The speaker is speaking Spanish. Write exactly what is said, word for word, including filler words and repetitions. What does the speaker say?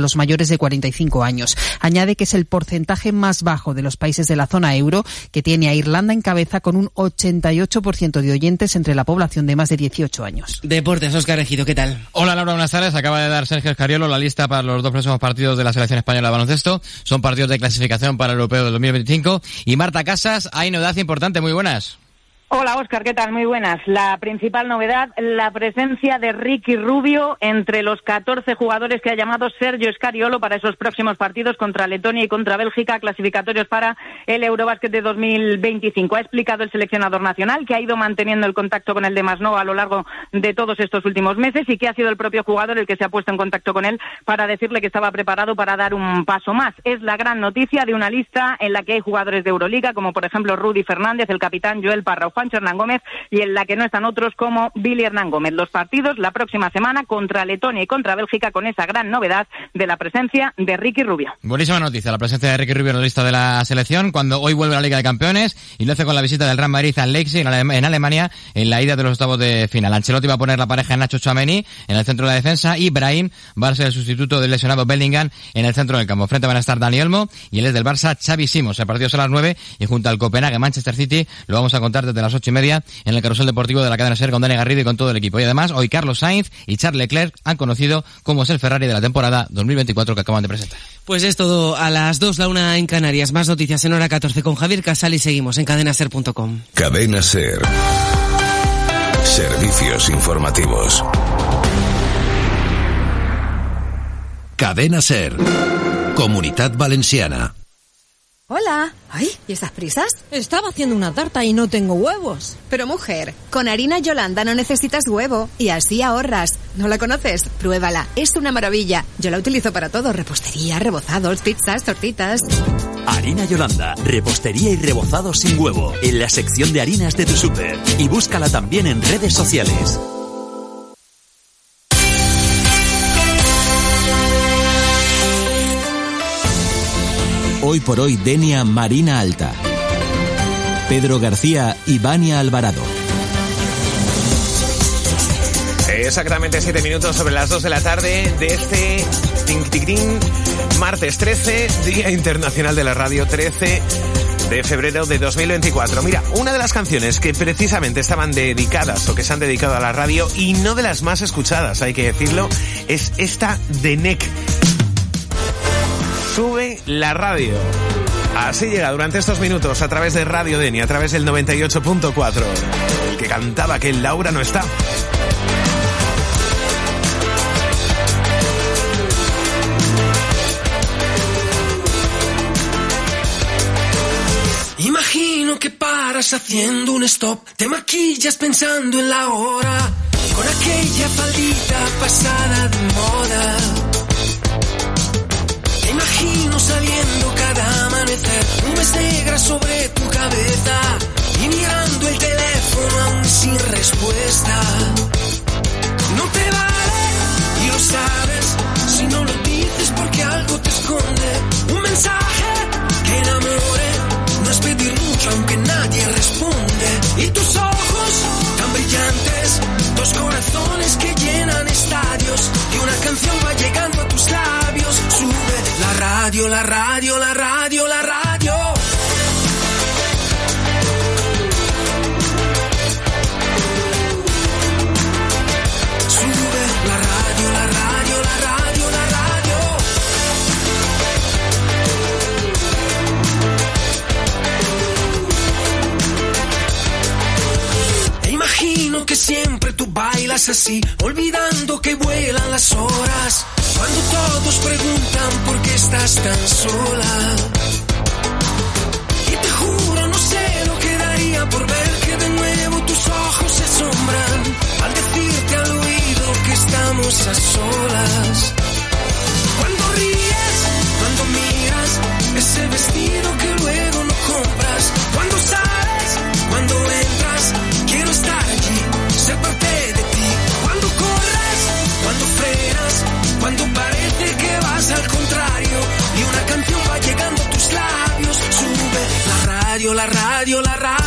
los mayores de cuarenta y cinco años. Añade que es el porcentaje más bajo de los países de la zona euro, que tiene a Irlanda en cabeza con un ochenta y ocho por ciento de oyentes entre la población de más de dieciocho años. Deportes, Óscar Ejido, ¿qué tal? Hola Laura, buenas tardes. Acaba de dar Sergio Escariolo la lista para los dos próximos partidos de la selección española de baloncesto. Son partidos de clasificación para el Europeo del dos mil veinticinco. Y Marta Casas, hay novedad importante, muy buenas. Hola Óscar, ¿qué tal? Muy buenas. La principal novedad, la presencia de Ricky Rubio entre los catorce jugadores que ha llamado Sergio Scariolo para esos próximos partidos contra Letonia y contra Bélgica, clasificatorios para el Eurobásquet de dos mil veinticinco. Ha explicado el seleccionador nacional que ha ido manteniendo el contacto con el de Masnou a lo largo de todos estos últimos meses y que ha sido el propio jugador el que se ha puesto en contacto con él para decirle que estaba preparado para dar un paso más. Es la gran noticia de una lista en la que hay jugadores de Euroliga, como por ejemplo Rudy Fernández, el capitán Joel Parra, Juancho Hernán Gómez, y en la que no están otros como Billy Hernán Gómez. Los partidos la próxima semana contra Letonia y contra Bélgica, con esa gran novedad de la presencia de Ricky Rubio. Buenísima noticia, la presencia de Ricky Rubio en la lista de la selección, cuando hoy vuelve a la Liga de Campeones y lo hace con la visita del Real Madrid al Leipzig en, Ale- en Alemania en la ida de los octavos de final. Ancelotti va a poner la pareja de Nacho Tchouaméni en el centro de la defensa y Brahim va a ser el sustituto del lesionado Bellingham en el centro del campo. Frente van a estar Dani Olmo y él es del Barça, Xavi Simons. El partido es a las nueve y junto al Copenhague Manchester City lo vamos a contar desde las ocho y media en el carrusel deportivo de la cadena SER con Dani Garrido y con todo el equipo. Y además, hoy Carlos Sainz y Charles Leclerc han conocido cómo es el Ferrari de la temporada dos mil veinticuatro que acaban de presentar. Pues es todo a las dos, la una en Canarias. Más noticias en hora catorce con Javier Casal y seguimos en cadena ser punto com. Cadena SER. Servicios informativos. Cadena SER. Comunitat Valenciana. Hola. Ay, ¿y estas prisas? Estaba haciendo una tarta y no tengo huevos. Pero mujer, con harina Yolanda no necesitas huevo y así ahorras. ¿No la conoces? Pruébala, es una maravilla. Yo la utilizo para todo, repostería, rebozados, pizzas, tortitas. Harina Yolanda, repostería y rebozados sin huevo, en la sección de harinas de tu súper. Y búscala también en redes sociales. Hoy por hoy, Denia Marina Alta. Pedro García y Vania Alvarado. Exactamente siete minutos sobre las dos de la tarde de este ting, ting, ting, martes trece, Día Internacional de la Radio, trece de febrero de dos mil veinticuatro. Mira, una de las canciones que precisamente estaban dedicadas o que se han dedicado a la radio y no de las más escuchadas, hay que decirlo, es esta de N E C. Sube la radio. Así llega durante estos minutos a través de Radio Denia, a través del noventa y ocho punto cuatro. El que cantaba que Laura no está. Imagino que paras haciendo un stop, te maquillas pensando en la hora, con aquella faldita pasada de moda. Te imagino saliendo cada amanecer, nubes negras sobre tu cabeza y mirando el teléfono aún sin respuesta. No te vale y lo sabes, si no lo dices porque algo te esconde. Un mensaje que enamore no es pedir mucho aunque nadie responde. Y tus ojos tan brillantes, dos corazones que llenan estadios y una canción va llegando a tus labios. Sube la radio, la radio, la radio, la radio. Sube la radio, la radio, la radio, la radio. E imagino que siempre tú bailas así, olvidando que vuelan las horas. Cuando todos preguntan por qué estás tan sola. Y te juro, no sé lo que daría por ver que de nuevo tus ojos se asombran al decirte al oído que estamos a solas. Cuando ríes, cuando miras ese vestido que luego no compras. Cuando sales, cuando entras, quiero estar allí, ser parte de ti. Cuando corres, cuando frenas, cuando parece que vas al contrario y una canción va llegando a tus labios. Sube la radio, la radio, la radio.